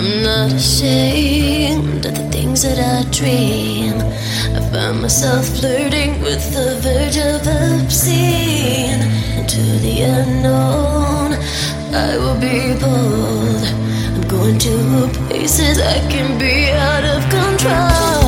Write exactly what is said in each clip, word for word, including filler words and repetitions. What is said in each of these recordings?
I'm not ashamed of the things that I dream. I find myself flirting with the verge of obscene. Into the unknown, I will be bold. I'm going to places I can be out of control.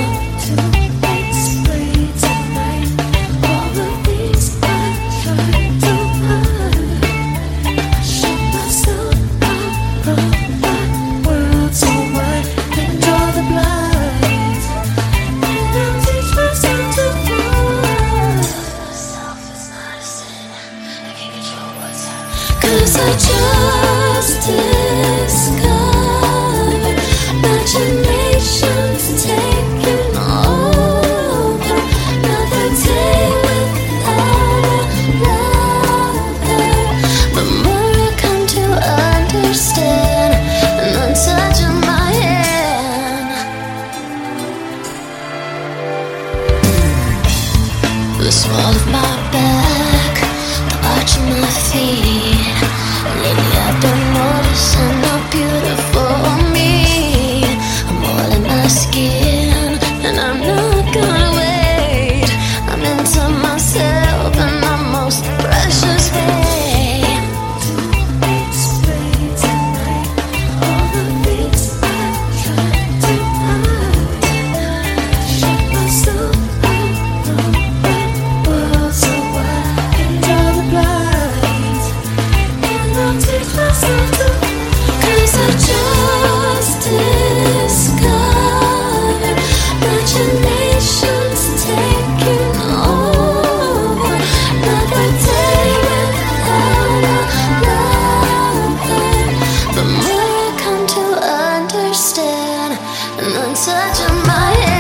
Cause I just discovered imagination's taking over. Another day without a lover. The more I come to understand, and I'm touching my hand. The small of my back, the arch of my feet. Lately I've been noticing how beautiful me. I'm all in my skin, and I'm not gonna wait. I'm into myself in my most precious way. Explain tonight all the things I tried to hide. Shut myself out from the world so I can draw the blinds. I'll teach myself to, cause I just discovered imagination's taking over. Another day without a lover. The more I come to understand, and I'm touching my hand.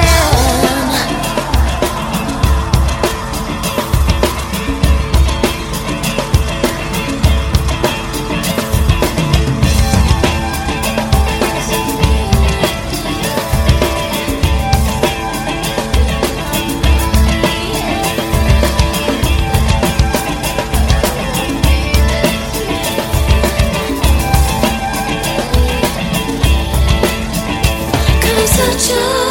Such a